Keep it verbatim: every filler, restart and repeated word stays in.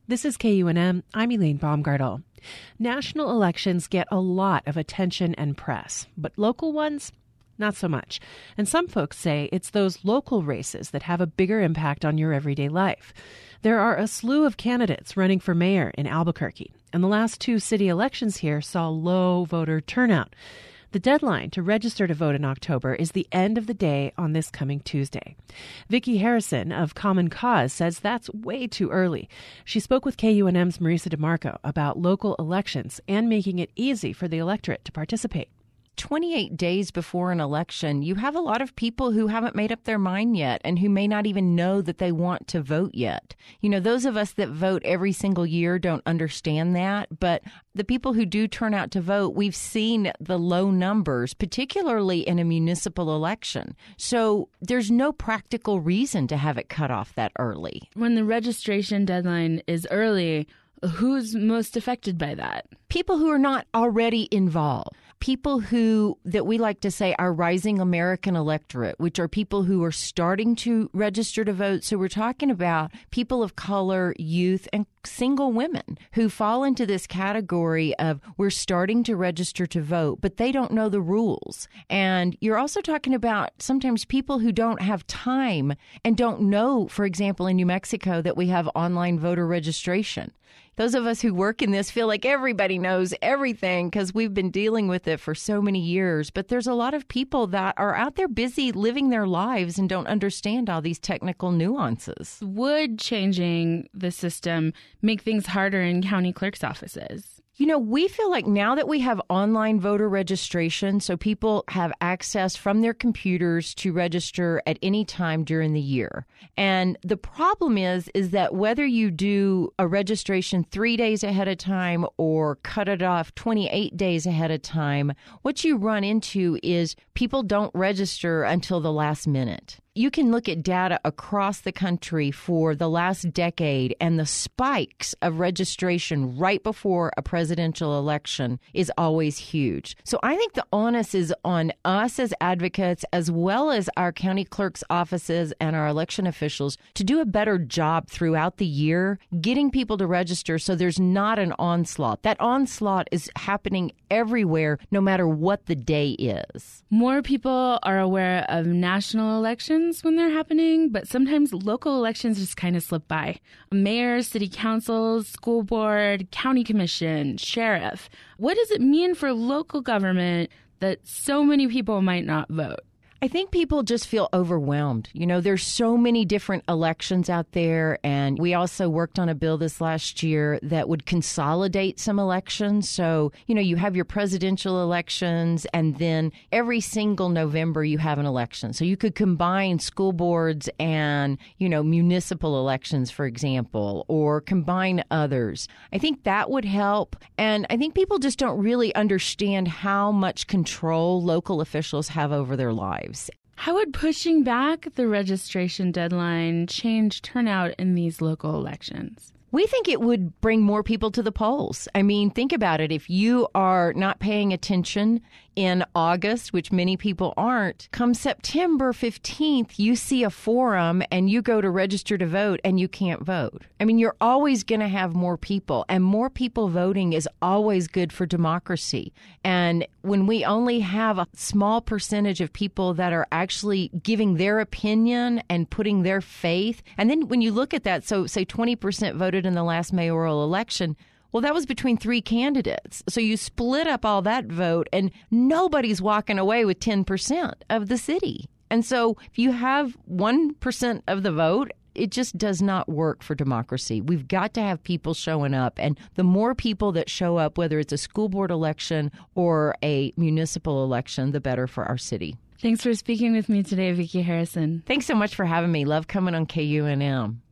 This is K U N M. I'm Elaine Baumgartel. National elections get a lot of attention and press, but local ones, not so much. And some folks say it's those local races that have a bigger impact on your everyday life. There are a slew of candidates running for mayor in Albuquerque, and the last two city elections here saw low voter turnout. The deadline to register to vote in October is the end of the day on this coming Tuesday. Vicki Harrison of Common Cause says that's way too early. She spoke with K U N M's Marisa DeMarco about local elections and making it easy for the electorate to participate. twenty-eight days before an election, you have a lot of people who haven't made up their mind yet and who may not even know that they want to vote yet. You know, those of us that vote every single year don't understand that, but the people who do turn out to vote, we've seen the low numbers, particularly in a municipal election. So there's no practical reason to have it cut off that early. When the registration deadline is early, who's most affected by that? People who are not already involved. People who, that we like to say, our rising American electorate, which are people who are starting to register to vote. So we're talking about people of color, youth, and single women who fall into this category of we're starting to register to vote, but they don't know the rules. And you're also talking about sometimes people who don't have time and don't know, for example, in New Mexico, that we have online voter registration. Those of us who work in this feel like everybody knows everything because we've been dealing with it for so many years. But there's a lot of people that are out there busy living their lives and don't understand all these technical nuances. Would changing the system make things harder in county clerk's offices? You know, we feel like now that we have online voter registration, so people have access from their computers to register at any time during the year. And the problem is, is that whether you do a registration three days ahead of time or cut it off twenty-eight days ahead of time, what you run into is people don't register until the last minute. You can look at data across the country for the last decade, and the spikes of registration right before a presidential election is always huge. So I think the onus is on us as advocates, as well as our county clerk's offices and our election officials, to do a better job throughout the year getting people to register so there's not an onslaught. That onslaught is happening everywhere, no matter what the day is. More people are aware of national elections when they're happening, but sometimes local elections just kind of slip by. Mayors, city councils, school board, county commission, sheriff. What does it mean for local government that so many people might not vote? I think people just feel overwhelmed. You know, there's so many different elections out there, and we also worked on a bill this last year that would consolidate some elections. So, you know, you have your presidential elections, and then every single November you have an election. So you could combine school boards and, you know, municipal elections, for example, or combine others. I think that would help. And I think people just don't really understand how much control local officials have over their lives. How would pushing back the registration deadline change turnout in these local elections? We think it would bring more people to the polls. I mean, think about it. If you are not paying attention in August, which many people aren't, come September fifteenth, you see a forum and you go to register to vote and you can't vote. I mean, you're always going to have more people, and more people voting is always good for democracy. And when we only have a small percentage of people that are actually giving their opinion and putting their faith, and then when you look at that, so say twenty percent voted in the last mayoral election, well, that was between three candidates. So you split up all that vote, and nobody's walking away with ten percent of the city. And so if you have one percent of the vote, it just does not work for democracy. We've got to have people showing up. And the more people that show up, whether it's a school board election or a municipal election, the better for our city. Thanks for speaking with me today, Vicki Harrison. Thanks so much for having me. Love coming on K U N M.